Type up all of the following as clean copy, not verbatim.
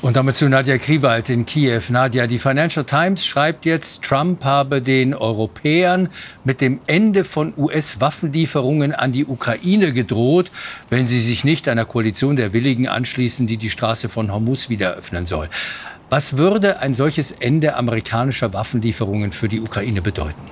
Und damit zu Nadja Kriwald in Kiew. Nadja, die Financial Times schreibt jetzt, Trump habe den Europäern mit dem Ende von US-Waffenlieferungen an die Ukraine gedroht, wenn sie sich nicht einer Koalition der Willigen anschließen, die die Straße von Hormuz wieder öffnen soll. Was würde ein solches Ende amerikanischer Waffenlieferungen für die Ukraine bedeuten?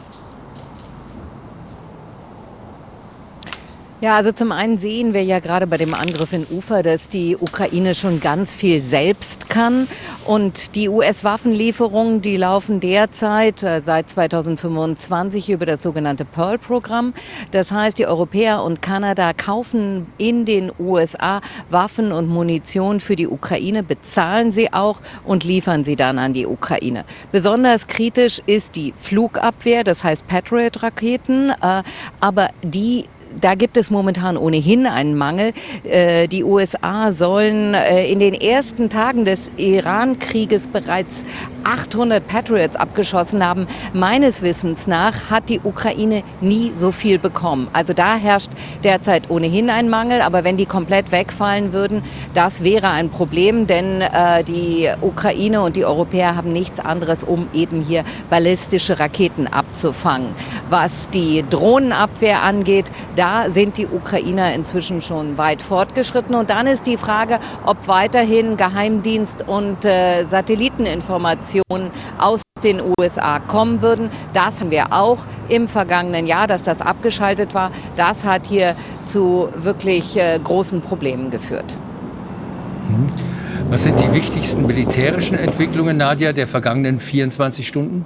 Ja, also zum einen sehen wir ja gerade bei dem Angriff in Ufa, dass die Ukraine schon ganz viel selbst kann. Und die US-Waffenlieferungen, die laufen derzeit seit 2025 über das sogenannte Pearl-Programm. Das heißt, die Europäer und Kanada kaufen in den USA Waffen und Munition für die Ukraine, bezahlen sie auch und liefern sie dann an die Ukraine. Besonders kritisch ist die Flugabwehr, das heißt Patriot-Raketen, aber da gibt es momentan ohnehin einen Mangel. Die USA sollen in den ersten Tagen des Iran-Krieges bereits 800 Patriots abgeschossen haben. Meines Wissens nach hat die Ukraine nie so viel bekommen. Also da herrscht derzeit ohnehin ein Mangel. Aber wenn die komplett wegfallen würden, das wäre ein Problem. Denn die Ukraine und die Europäer haben nichts anderes, um eben hier ballistische Raketen abzufangen. Was die Drohnenabwehr angeht, da sind die Ukrainer inzwischen schon weit fortgeschritten. Und dann ist die Frage, ob weiterhin Geheimdienst- und Satelliteninformationen aus den USA kommen würden. Das haben wir auch im vergangenen Jahr, dass das abgeschaltet war. Das hat hier zu wirklich großen Problemen geführt. Was sind die wichtigsten militärischen Entwicklungen, Nadja, der vergangenen 24 Stunden?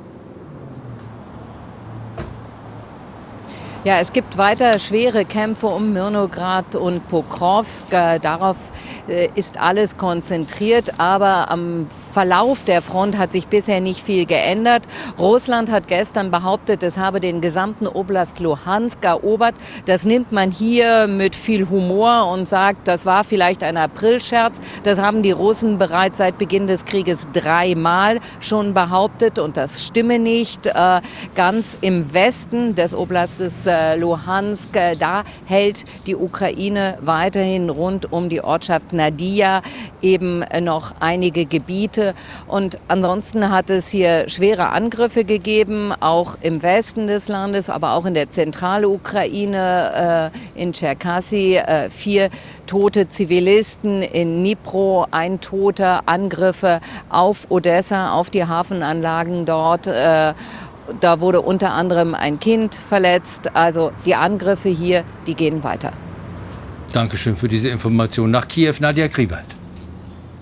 Ja, es gibt weiter schwere Kämpfe um Mirnograd und Pokrovsk. Darauf ist alles konzentriert, aber am Verlauf der Front hat sich bisher nicht viel geändert. Russland hat gestern behauptet, es habe den gesamten Oblast Luhansk erobert. Das nimmt man hier mit viel Humor und sagt, das war vielleicht ein Aprilscherz. Das haben die Russen bereits seit Beginn des Krieges 3-mal schon behauptet und das stimme nicht. Ganz im Westen des Oblastes Luhansk, da hält die Ukraine weiterhin rund um die Ortschaft Nadia eben noch einige Gebiete. Und ansonsten hat es hier schwere Angriffe gegeben, auch im Westen des Landes, aber auch in der Zentralukraine, in Tscherkassy. 4 tote Zivilisten, in Dnipro 1 Toter, Angriffe auf Odessa, auf die Hafenanlagen dort. Da wurde unter anderem ein Kind verletzt. Also die Angriffe hier, die gehen weiter. Dankeschön für diese Information. Nach Kiew, Nadja Kriwald.